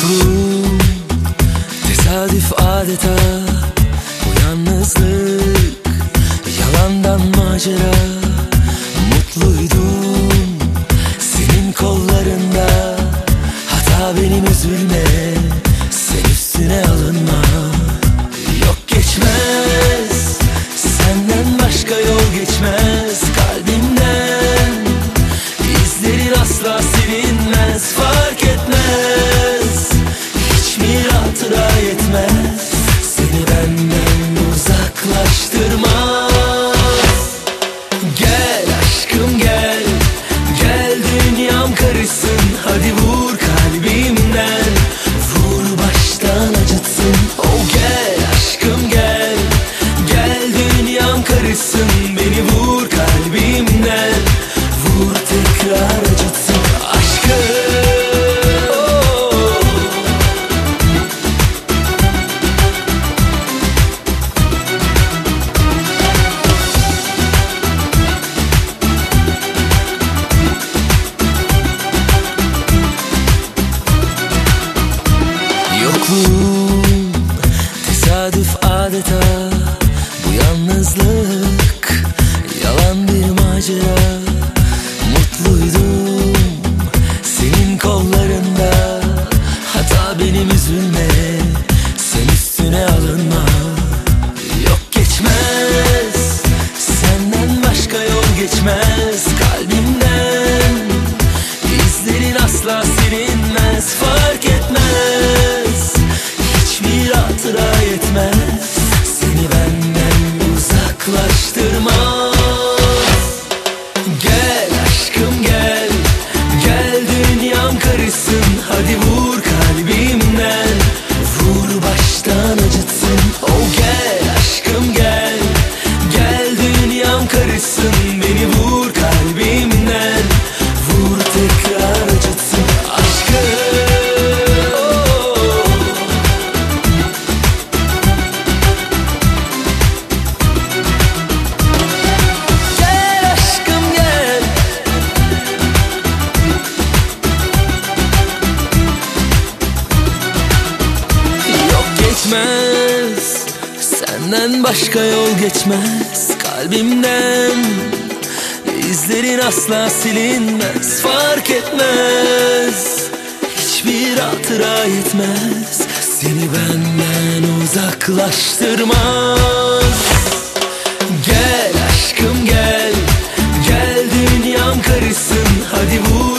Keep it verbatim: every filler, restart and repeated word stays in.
Yokluğum tesadüf adeta, bu yalnızlık yalandan macera. Mutluydum senin kollarında, hata benim, üzülme sen üstüne alınma. Yok geçmez senden başka yol, geçmez kalbimden, izlerin asla silinmez. Fark etmez hiç mi hatıra yetmez, seni benden uzaklaştırmaz. Gel aşkım gel, gel dünyam karışsın, hadi vur kalbimden, vur baştan acıtsın. Oh gel aşkım gel, gel dünyam karışsın, beni vur kalbimden, vur tekrar acıtsın aşkım. Yokluğum tesadüf adeta, bu yalnızlık yalan bir macera. Mutluydum senin kollarında, hata benim, üzülme sen üstüne alınma. Yok geçmez senden başka yol, geçmez kalbimden, izlerin asla silinmez. Fark etmez hiçbir hatıra yetmez, seni benden uzaklaştırmaz. Gel aşkım gel, gel dünyam karışsın, hadi vur kalbimden, vur baştan acıtsın. Oh gel aşkım gel, gel dünyam karışsın, beni vur kalbimden, vur tekrar acıtsın aşkım. Geçmez senden başka yol, geçmez kalbimden, izlerin asla silinmez. Fark etmez hiçbir hatıra yetmez, seni benden uzaklaştırmaz. Gel aşkım gel, gel dünyam karışsın, hadi vur